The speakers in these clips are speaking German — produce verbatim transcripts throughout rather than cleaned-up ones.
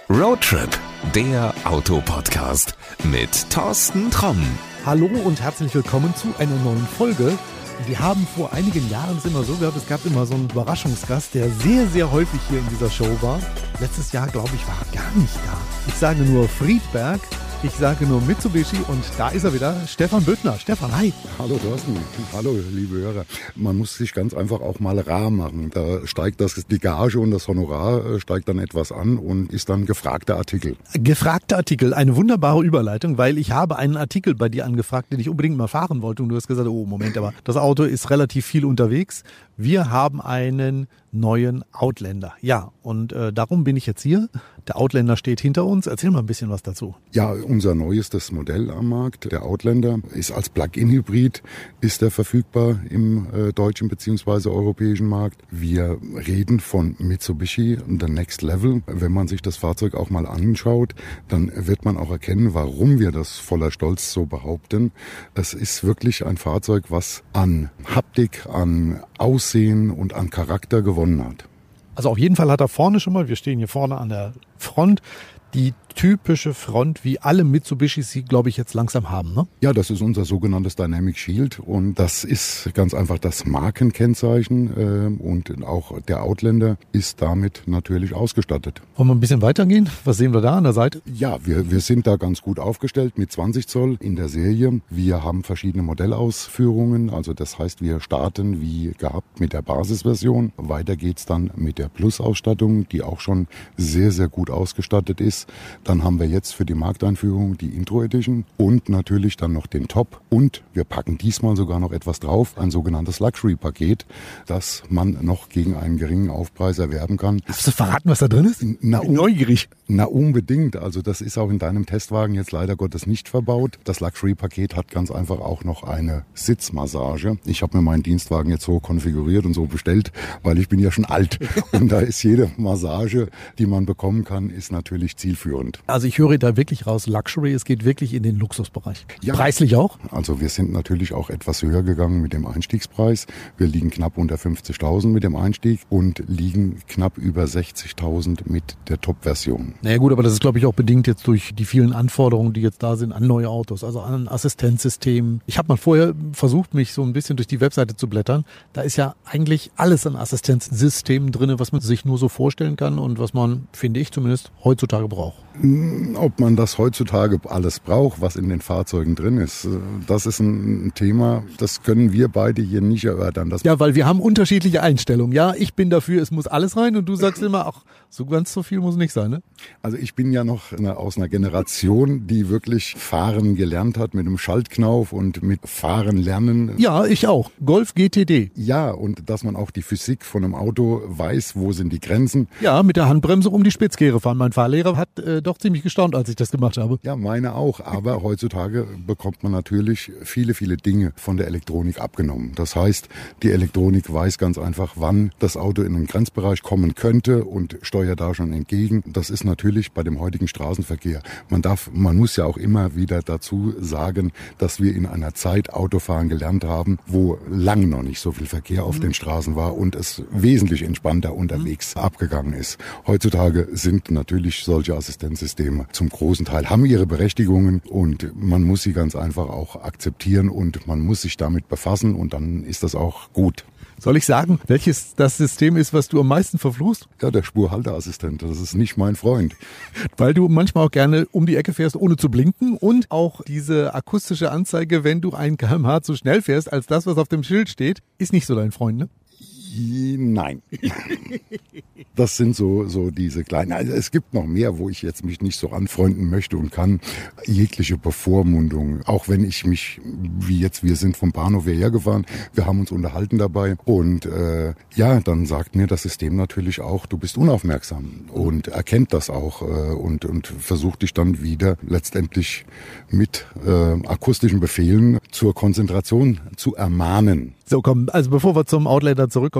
Roadtrip, der Autopodcast mit Thorsten Tromm. Hallo und herzlich willkommen zu einer neuen Folge. Wir haben vor einigen Jahren es immer so gehabt, es gab immer so einen Überraschungsgast, der sehr, sehr häufig hier in dieser Show war. Letztes Jahr, glaube ich, war er gar nicht da. Ich sage nur Friedberg, ich sage nur Mitsubishi und da ist er wieder, Stefan Büttner. Stefan, hi. Hallo Thorsten, hallo liebe Hörer. Man muss sich ganz einfach auch mal rar machen. Da steigt das, die Gage und das Honorar steigt dann etwas an und ist dann gefragter Artikel. Gefragter Artikel, eine wunderbare Überleitung, weil ich habe einen Artikel bei dir angefragt, den ich unbedingt mal fahren wollte und du hast gesagt, oh Moment, aber das Auto ist relativ viel unterwegs. Wir haben einen neuen Outlander. Ja, und äh, darum bin ich jetzt hier. Der Outlander steht hinter uns. Erzähl mal ein bisschen was dazu. Ja, unser neuestes Modell am Markt, der Outlander, ist als Plug-in-Hybrid, ist er verfügbar im äh, deutschen bzw. europäischen Markt. Wir reden von Mitsubishi, the next level. Wenn man sich das Fahrzeug auch mal anschaut, dann wird man auch erkennen, warum wir das voller Stolz so behaupten. Es ist wirklich ein Fahrzeug, was an Haptik, an Aussehen und an Charakter gewonnen hat. Also auf jeden Fall hat er vorne schon mal, wir stehen hier vorne an der Front, die typische Front, wie alle Mitsubishis sie, glaube ich, jetzt langsam haben, ne? Ja, das ist unser sogenanntes Dynamic Shield und das ist ganz einfach das Markenkennzeichen äh, und auch der Outlander ist damit natürlich ausgestattet. Wollen wir ein bisschen weitergehen? Was sehen wir da an der Seite? Ja, wir, wir sind da ganz gut aufgestellt mit zwanzig Zoll in der Serie. Wir haben verschiedene Modellausführungen, also das heißt, wir starten wie gehabt mit der Basisversion. Weiter geht's dann mit der Plus-Ausstattung, die auch schon sehr, sehr gut ausgestattet ist. Dann haben wir jetzt für die Markteinführung die Intro Edition und natürlich dann noch den Top. Und wir packen diesmal sogar noch etwas drauf, ein sogenanntes Luxury-Paket, das man noch gegen einen geringen Aufpreis erwerben kann. Hast du verraten, was da drin ist? Na, ich bin neugierig. Na, unbedingt. Also das ist auch in deinem Testwagen jetzt leider Gottes nicht verbaut. Das Luxury-Paket hat ganz einfach auch noch eine Sitzmassage. Ich habe mir meinen Dienstwagen jetzt so konfiguriert und so bestellt, weil ich bin ja schon alt. Und da ist jede Massage, die man bekommen kann, ist natürlich zielführend. Also ich höre da wirklich raus, Luxury, es geht wirklich in den Luxusbereich. Ja. Preislich auch? Also wir sind natürlich auch etwas höher gegangen mit dem Einstiegspreis. Wir liegen knapp unter fünfzigtausend mit dem Einstieg und liegen knapp über sechzigtausend mit der Top-Version. Naja gut, aber das ist, glaube ich, auch bedingt jetzt durch die vielen Anforderungen, die jetzt da sind an neue Autos, also an Assistenzsystemen. Ich habe mal vorher versucht, mich so ein bisschen durch die Webseite zu blättern. Da ist ja eigentlich alles an Assistenzsystemen drin, was man sich nur so vorstellen kann und was man, finde ich zumindest, heutzutage braucht. Ob man das heutzutage alles braucht, was in den Fahrzeugen drin ist, das ist ein Thema, das können wir beide hier nicht erörtern. Das ja, weil wir haben unterschiedliche Einstellungen. Ja, ich bin dafür, es muss alles rein und du sagst immer, ach, so ganz so viel muss nicht sein, ne? Also ich bin ja noch eine, aus einer Generation, die wirklich fahren gelernt hat mit einem Schaltknauf und mit Fahren lernen. Ja, ich auch. Golf G T D. Ja, und dass man auch die Physik von einem Auto weiß, wo sind die Grenzen. Ja, mit der Handbremse um die Spitzkehre fahren. Mein Fahrlehrer hat äh, doch ziemlich gestaunt, als ich das gemacht habe. Ja, meine auch. Aber heutzutage bekommt man natürlich viele, viele Dinge von der Elektronik abgenommen. Das heißt, die Elektronik weiß ganz einfach, wann das Auto in den Grenzbereich kommen könnte und steuert da schon entgegen. Das ist natürlich bei dem heutigen Straßenverkehr. Man darf, man muss ja auch immer wieder dazu sagen, dass wir in einer Zeit Autofahren gelernt haben, wo lang noch nicht so viel Verkehr auf mhm. den Straßen war und es wesentlich entspannter unterwegs mhm. abgegangen ist. Heutzutage sind natürlich solche Assistenzsysteme zum großen Teil, haben ihre Berechtigungen und man muss sie ganz einfach auch akzeptieren und man muss sich damit befassen und dann ist das auch gut. Soll ich sagen, welches das System ist, was du am meisten verfluchst? Ja, der Spurhalteassistent. Das ist nicht mein Freund. Weil du manchmal auch gerne um die Ecke fährst, ohne zu blinken und auch diese akustische Anzeige, wenn du ein Kilometer pro Stunde zu schnell fährst, als das, was auf dem Schild steht, ist nicht so dein Freund, ne? Nein. Das sind so, so diese kleinen, also es gibt noch mehr, wo ich jetzt mich nicht so anfreunden möchte und kann. Jegliche Bevormundung, auch wenn ich mich, wie jetzt, wir sind vom Bahnhof hierher gefahren, wir haben uns unterhalten dabei und äh, ja, dann sagt mir das System natürlich auch, du bist unaufmerksam und erkennt das auch äh, und, und versucht dich dann wieder letztendlich mit äh, akustischen Befehlen zur Konzentration zu ermahnen. So, komm, also bevor wir zum Outlander zurückkommen,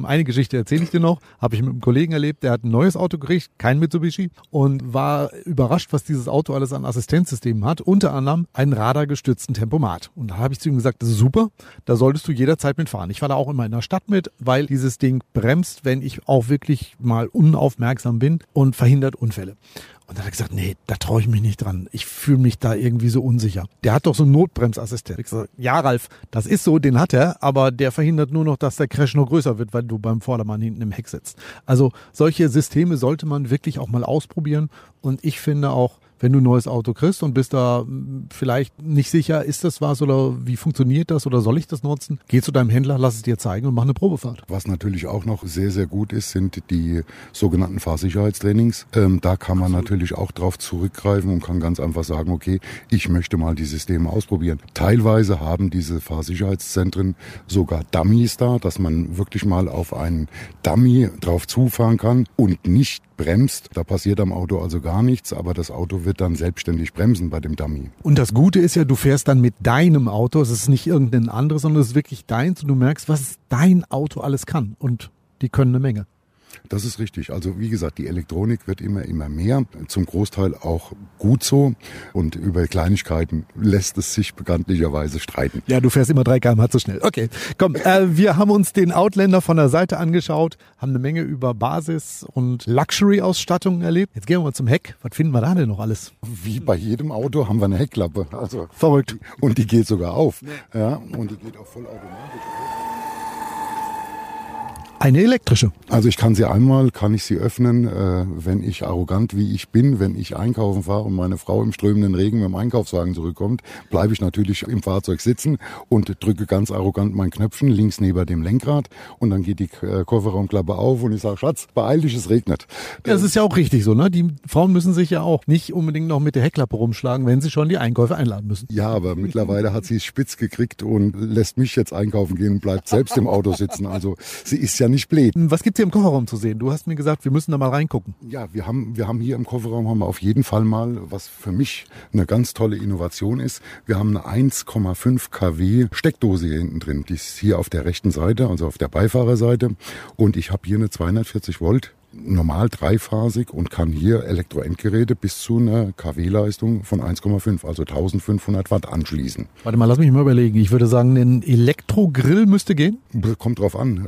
komm, eine Geschichte erzähle ich dir noch. Habe ich mit einem Kollegen erlebt, der hat ein neues Auto gekriegt, kein Mitsubishi, und war überrascht, was dieses Auto alles an Assistenzsystemen hat. Unter anderem einen radargestützten Tempomat. Und da habe ich zu ihm gesagt, das ist super, da solltest du jederzeit mitfahren. Ich fahre da auch immer in der Stadt mit, weil dieses Ding bremst, wenn ich auch wirklich mal unaufmerksam bin, und verhindert Unfälle. Und dann hat er gesagt, nee, da traue ich mich nicht dran. Ich fühle mich da irgendwie so unsicher. Der hat doch so einen Notbremsassistent. Ich gesagt, ja, Ralf, das ist so, den hat er, aber der verhindert nur noch, dass der Crash noch größer wird, weil du beim Vordermann hinten im Heck sitzt. Also solche Systeme sollte man wirklich auch mal ausprobieren. Und ich finde auch, wenn du ein neues Auto kriegst und bist da vielleicht nicht sicher, ist das was oder wie funktioniert das oder soll ich das nutzen? Geh zu deinem Händler, lass es dir zeigen und mach eine Probefahrt. Was natürlich auch noch sehr, sehr gut ist, sind die sogenannten Fahrsicherheitstrainings. Ähm, da kann man Absolut. natürlich auch drauf zurückgreifen und kann ganz einfach sagen, okay, ich möchte mal die Systeme ausprobieren. Teilweise haben diese Fahrsicherheitszentren sogar Dummies da, dass man wirklich mal auf einen Dummy drauf zufahren kann und nicht bremst. Da passiert am Auto also gar nichts, aber das Auto wird dann selbstständig bremsen bei dem Dummy. Und das Gute ist ja, du fährst dann mit deinem Auto, es ist nicht irgendein anderes, sondern es ist wirklich deins und du merkst, was dein Auto alles kann, und die können eine Menge. Das ist richtig. Also wie gesagt, die Elektronik wird immer, immer mehr. Zum Großteil auch gut so. Und über Kleinigkeiten lässt es sich bekanntlicherweise streiten. Ja, du fährst immer drei Kilometer pro Stunde zu schnell. Okay, komm, äh, wir haben uns den Outlander von der Seite angeschaut, haben eine Menge über Basis- und Luxury-Ausstattungen erlebt. Jetzt gehen wir mal zum Heck. Was finden wir da denn noch alles? Wie bei jedem Auto haben wir eine Heckklappe. Also verrückt. Und die geht sogar auf. Ja, und die geht auch vollautomatisch auf. Eine elektrische. Also ich kann sie einmal, kann ich sie öffnen, äh, wenn ich arrogant wie ich bin, wenn ich einkaufen fahre und meine Frau im strömenden Regen mit dem Einkaufswagen zurückkommt, bleibe ich natürlich im Fahrzeug sitzen und drücke ganz arrogant mein Knöpfchen links neben dem Lenkrad und dann geht die äh, Kofferraumklappe auf und ich sage, Schatz, beeil dich, es regnet. Ja, das ist ja auch richtig so, ne? Die Frauen müssen sich ja auch nicht unbedingt noch mit der Heckklappe rumschlagen, wenn sie schon die Einkäufe einladen müssen. Ja, aber mittlerweile hat sie es spitz gekriegt und lässt mich jetzt einkaufen gehen und bleibt selbst im Auto sitzen. Also sie ist ja nicht blöd. Was gibt's hier im Kofferraum zu sehen? Du hast mir gesagt, wir müssen da mal reingucken. Ja, wir haben, wir haben hier im Kofferraum haben wir auf jeden Fall mal, was für mich eine ganz tolle Innovation ist. Wir haben eine eins Komma fünf Kilowatt Steckdose hier hinten drin. Die ist hier auf der rechten Seite, also auf der Beifahrerseite. Und ich habe hier eine zweihundertvierzig Volt. Normal dreiphasig und kann hier Elektroendgeräte bis zu einer K W-Leistung von eins Komma fünf, also eintausendfünfhundert Watt anschließen. Warte mal, lass mich mal überlegen. Ich würde sagen, ein Elektrogrill müsste gehen? Kommt drauf an.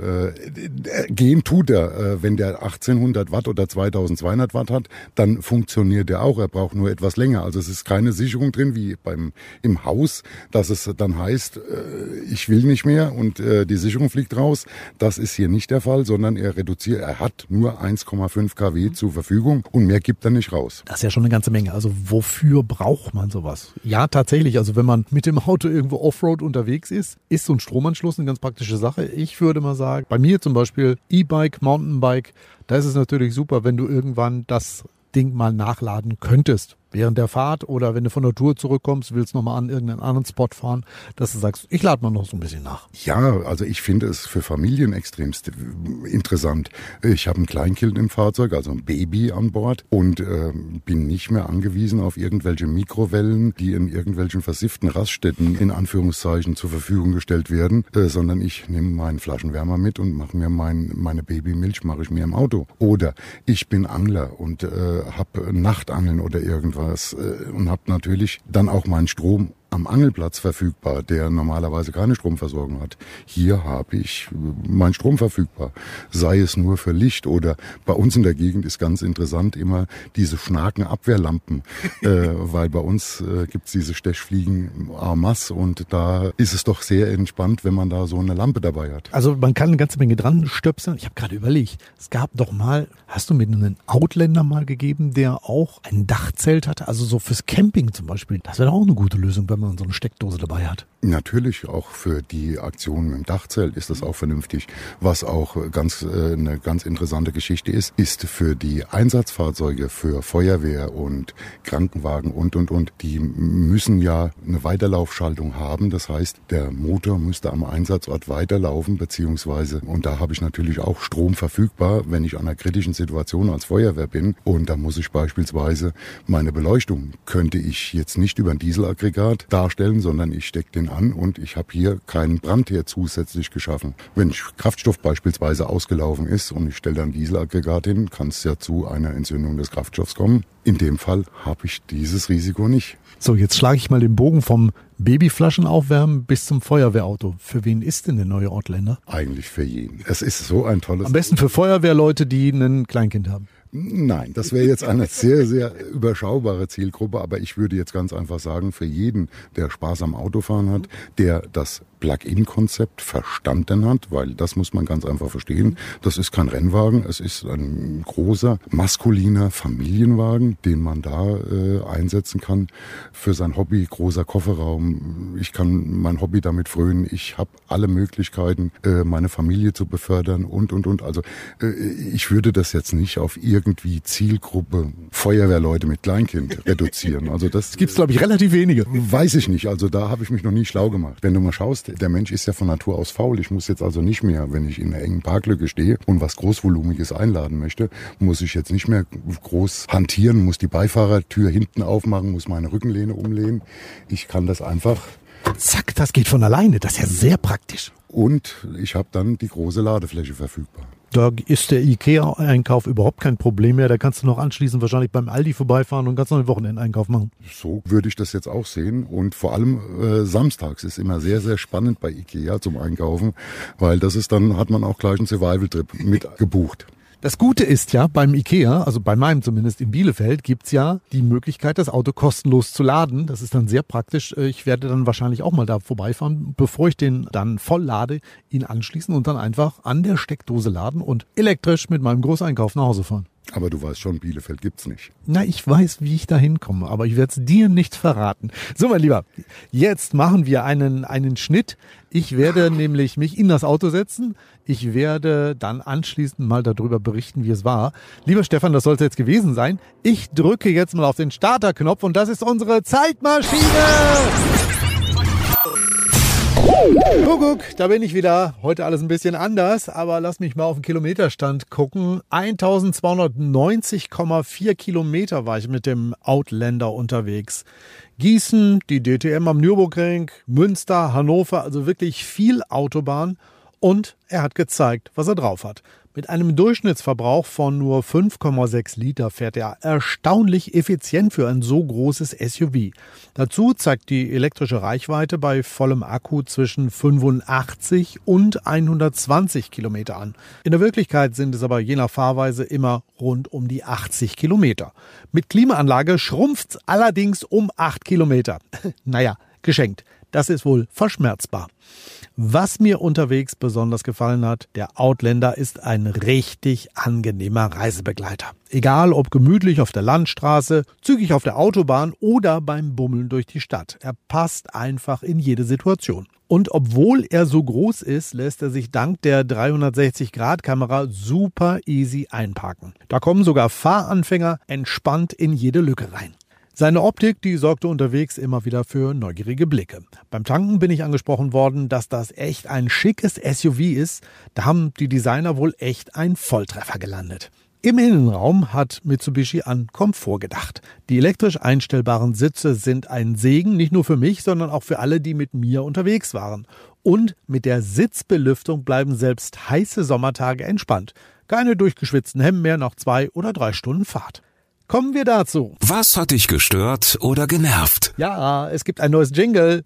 Äh, gehen tut er. Äh, wenn der achtzehnhundert Watt oder zweitausendzweihundert Watt hat, dann funktioniert der auch. Er braucht nur etwas länger. Also es ist keine Sicherung drin wie beim im Haus, dass es dann heißt, äh, ich will nicht mehr und äh, die Sicherung fliegt raus. Das ist hier nicht der Fall, sondern er reduziert, er hat nur eins Komma fünf Kilowatt zur Verfügung und mehr gibt er nicht raus. Das ist ja schon eine ganze Menge. Also wofür braucht man sowas? Ja, tatsächlich. Also wenn man mit dem Auto irgendwo Offroad unterwegs ist, ist so ein Stromanschluss eine ganz praktische Sache. Ich würde mal sagen, bei mir zum Beispiel E-Bike, Mountainbike, da ist es natürlich super, wenn du irgendwann das Ding mal nachladen könntest. Während der Fahrt oder wenn du von der Tour zurückkommst, willst du nochmal an irgendeinen anderen Spot fahren, dass du sagst, ich lade mal noch so ein bisschen nach. Ja, also ich finde es für Familien extremst interessant. Ich habe ein Kleinkind im Fahrzeug, also ein Baby an Bord und äh, bin nicht mehr angewiesen auf irgendwelche Mikrowellen, die in irgendwelchen versifften Raststätten in Anführungszeichen zur Verfügung gestellt werden, äh, sondern ich nehme meinen Flaschenwärmer mit und mache mir mein, meine Babymilch mache ich mir im Auto. Oder ich bin Angler und äh, habe Nachtangeln oder irgendwas und habe natürlich dann auch meinen Strom am Angelplatz verfügbar, der normalerweise keine Stromversorgung hat. Hier habe ich meinen Strom verfügbar, sei es nur für Licht oder bei uns in der Gegend ist ganz interessant immer diese Schnakenabwehrlampen, äh, weil bei uns äh, gibt es diese Stechfliegen en masse und da ist es doch sehr entspannt, wenn man da so eine Lampe dabei hat. Also man kann eine ganze Menge dran stöpseln. Ich habe gerade überlegt, es gab doch mal, hast du mir einen Outlander mal gegeben, der auch ein Dachzelt hatte, also so fürs Camping zum Beispiel. Das wäre doch auch eine gute Lösung, wenn man so eine Steckdose dabei hat. Natürlich, auch für die Aktion im Dachzelt ist das auch vernünftig. Was auch ganz äh, eine ganz interessante Geschichte ist, ist für die Einsatzfahrzeuge, für Feuerwehr und Krankenwagen und, und, und. Die müssen ja eine Weiterlaufschaltung haben. Das heißt, der Motor müsste am Einsatzort weiterlaufen, beziehungsweise, und da habe ich natürlich auch Strom verfügbar, wenn ich an einer kritischen Situation als Feuerwehr bin. Und da muss ich beispielsweise meine Beleuchtung, könnte ich jetzt nicht über ein Dieselaggregat darstellen, sondern ich stecke den an und ich habe hier keinen Brandherd zusätzlich geschaffen. Wenn Kraftstoff beispielsweise ausgelaufen ist und ich stelle dann Dieselaggregat hin, kann es ja zu einer Entzündung des Kraftstoffs kommen. In dem Fall habe ich dieses Risiko nicht. So, jetzt schlage ich mal den Bogen vom Babyflaschen aufwärmen bis zum Feuerwehrauto. Für wen ist denn der neue Outlander? Eigentlich für jeden. Es ist so ein tolles... Am besten für Feuerwehrleute, die ein Kleinkind haben. Nein, das wäre jetzt eine sehr, sehr überschaubare Zielgruppe, aber ich würde jetzt ganz einfach sagen, für jeden, der Spaß am Autofahren hat, der das Plug-in-Konzept verstanden hat, weil das muss man ganz einfach verstehen. Das ist kein Rennwagen, es ist ein großer, maskuliner Familienwagen, den man da äh, einsetzen kann für sein Hobby, großer Kofferraum. Ich kann mein Hobby damit frönen, ich habe alle Möglichkeiten, äh, meine Familie zu befördern und, und, und. Also äh, ich würde das jetzt nicht auf irgendwie Zielgruppe Feuerwehrleute mit Kleinkind reduzieren. Also das gibt's, glaube ich, relativ wenige. Weiß ich nicht, also da habe ich mich noch nie schlau gemacht. Wenn du mal schaust, der Mensch ist ja von Natur aus faul. Ich muss jetzt also nicht mehr, wenn ich in einer engen Parklücke stehe und was Großvolumiges einladen möchte, muss ich jetzt nicht mehr groß hantieren, muss die Beifahrertür hinten aufmachen, muss meine Rückenlehne umlehnen. Ich kann das einfach... Zack, das geht von alleine. Das ist ja sehr praktisch. Und ich habe dann die große Ladefläche verfügbar. Da ist der Ikea-Einkauf überhaupt kein Problem mehr. Da kannst du noch anschließend wahrscheinlich beim Aldi vorbeifahren und ganz noch einen Wochenendeinkauf machen. So würde ich das jetzt auch sehen. Und vor allem äh, samstags ist immer sehr, sehr spannend bei Ikea zum Einkaufen, weil das ist dann, hat man auch gleich einen Survival-Trip mit gebucht. Das Gute ist ja, beim Ikea, also bei meinem zumindest in Bielefeld, gibt's ja die Möglichkeit, das Auto kostenlos zu laden. Das ist dann sehr praktisch. Ich werde dann wahrscheinlich auch mal da vorbeifahren, bevor ich den dann voll lade, ihn anschließen und dann einfach an der Steckdose laden und elektrisch mit meinem Großeinkauf nach Hause fahren. Aber du weißt schon, Bielefeld gibt's nicht. Na, ich weiß, wie ich da hinkomme, aber ich werde es dir nicht verraten. So, mein Lieber, jetzt machen wir einen, einen Schnitt. Ich werde nämlich mich in das Auto setzen. Ich werde dann anschließend mal darüber berichten, wie es war. Lieber Stefan, das sollte jetzt gewesen sein. Ich drücke jetzt mal auf den Starterknopf und das ist unsere Zeitmaschine. Kuckuck, da bin ich wieder. Heute alles ein bisschen anders, aber lass mich mal auf den Kilometerstand gucken. eintausendzweihundertneunzig Komma vier Kilometer war ich mit dem Outlander unterwegs. Gießen, die D T M am Nürburgring, Münster, Hannover, also wirklich viel Autobahn. Und er hat gezeigt, was er drauf hat. Mit einem Durchschnittsverbrauch von nur fünf Komma sechs Liter fährt er erstaunlich effizient für ein so großes S U V. Dazu zeigt die elektrische Reichweite bei vollem Akku zwischen fünfundachtzig und hundertzwanzig Kilometer an. In der Wirklichkeit sind es aber je nach Fahrweise immer rund um die achtzig Kilometer. Mit Klimaanlage schrumpft's allerdings um acht Kilometer. Naja, geschenkt. Das ist wohl verschmerzbar. Was mir unterwegs besonders gefallen hat, der Outlander ist ein richtig angenehmer Reisebegleiter. Egal ob gemütlich auf der Landstraße, zügig auf der Autobahn oder beim Bummeln durch die Stadt. Er passt einfach in jede Situation. Und obwohl er so groß ist, lässt er sich dank der dreihundertsechzig Grad Kamera super easy einparken. Da kommen sogar Fahranfänger entspannt in jede Lücke rein. Seine Optik, die sorgte unterwegs immer wieder für neugierige Blicke. Beim Tanken bin ich angesprochen worden, dass das echt ein schickes S U V ist. Da haben die Designer wohl echt einen Volltreffer gelandet. Im Innenraum hat Mitsubishi an Komfort gedacht. Die elektrisch einstellbaren Sitze sind ein Segen, nicht nur für mich, sondern auch für alle, die mit mir unterwegs waren. Und mit der Sitzbelüftung bleiben selbst heiße Sommertage entspannt. Keine durchgeschwitzten Hemden mehr nach zwei oder drei Stunden Fahrt. Kommen wir dazu. Was hat dich gestört oder genervt? Ja, es gibt ein neues Jingle.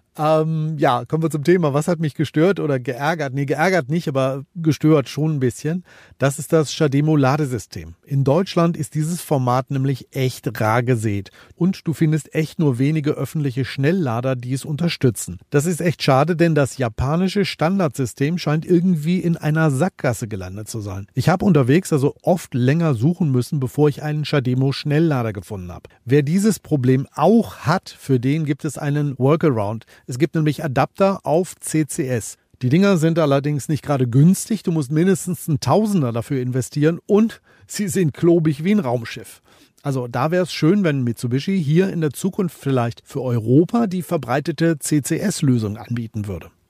Ähm, ja, kommen wir zum Thema. Was hat mich gestört oder geärgert? Nee, geärgert nicht, aber gestört schon ein bisschen. Das ist das CHAdeMO-Ladesystem. In Deutschland ist dieses Format nämlich echt rar gesät. Und du findest echt nur wenige öffentliche Schnelllader, die es unterstützen. Das ist echt schade, denn das japanische Standardsystem scheint irgendwie in einer Sackgasse gelandet zu sein. Ich habe unterwegs also oft länger suchen müssen, bevor ich einen CHAdeMO-Schnelllader gefunden habe. Wer dieses Problem auch hat, für den gibt es einen Workaround. Es gibt nämlich Adapter auf C C S. Die Dinger sind allerdings nicht gerade günstig. Du musst mindestens einen Tausender dafür investieren und sie sind klobig wie ein Raumschiff. Also da wäre es schön, wenn Mitsubishi hier in der Zukunft vielleicht für Europa die verbreitete C C S-Lösung anbieten würde.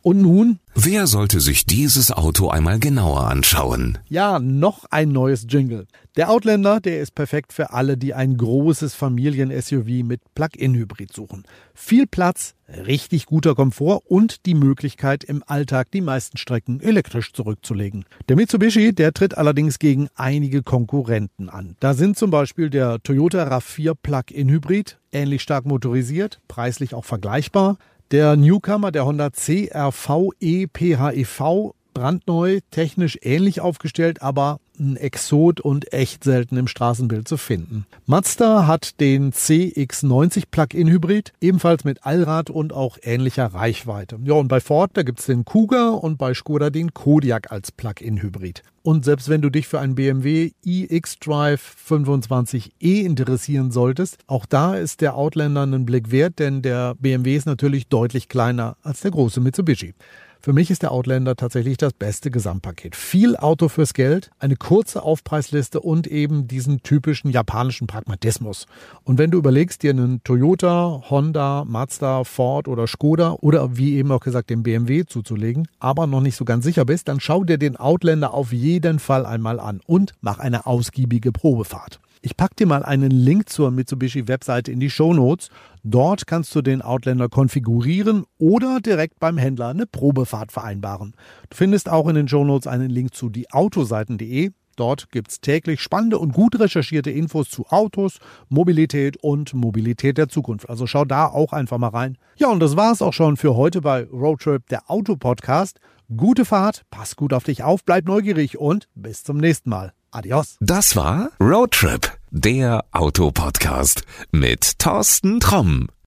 Und nun? Wer sollte sich dieses Auto einmal genauer anschauen? Ja, noch ein neues Jingle. Der Outlander, der ist perfekt für alle, die ein großes Familien-S U V mit Plug-in-Hybrid suchen. Viel Platz, richtig guter Komfort und die Möglichkeit, im Alltag die meisten Strecken elektrisch zurückzulegen. Der Mitsubishi, der tritt allerdings gegen einige Konkurrenten an. Da sind zum Beispiel der Toyota RAV vier Plug-in-Hybrid, ähnlich stark motorisiert, preislich auch vergleichbar. Der Newcomer, der Honda C R V E P H E V, brandneu, technisch ähnlich aufgestellt, aber ein Exot und echt selten im Straßenbild zu finden. Mazda hat den C X neunzig Plug-in-Hybrid, ebenfalls mit Allrad und auch ähnlicher Reichweite. Ja, und bei Ford, da gibt's den Kuga und bei Skoda den Kodiaq als Plug-in-Hybrid. Und selbst wenn du dich für einen B M W iX-Drive fünfundzwanzig e interessieren solltest, auch da ist der Outlander einen Blick wert, denn der B M W ist natürlich deutlich kleiner als der große Mitsubishi. Für mich ist der Outlander tatsächlich das beste Gesamtpaket. Viel Auto fürs Geld, eine kurze Aufpreisliste und eben diesen typischen japanischen Pragmatismus. Und wenn du überlegst, dir einen Toyota, Honda, Mazda, Ford oder Skoda oder wie eben auch gesagt den B M W zuzulegen, aber noch nicht so ganz sicher bist, dann schau dir den Outlander auf jeden Fall einmal an und mach eine ausgiebige Probefahrt. Ich pack dir mal einen Link zur Mitsubishi-Webseite in die Shownotes. Dort kannst du den Outlander konfigurieren oder direkt beim Händler eine Probefahrt vereinbaren. Du findest auch in den Shownotes einen Link zu dieautoseiten punkt de. Dort gibt's täglich spannende und gut recherchierte Infos zu Autos, Mobilität und Mobilität der Zukunft. Also schau da auch einfach mal rein. Ja, und das war's auch schon für heute bei Roadtrip, der Auto-Podcast. Gute Fahrt, pass gut auf dich auf, bleib neugierig und bis zum nächsten Mal. Adios. Das war Roadtrip, der Autopodcast mit Thorsten Tromm.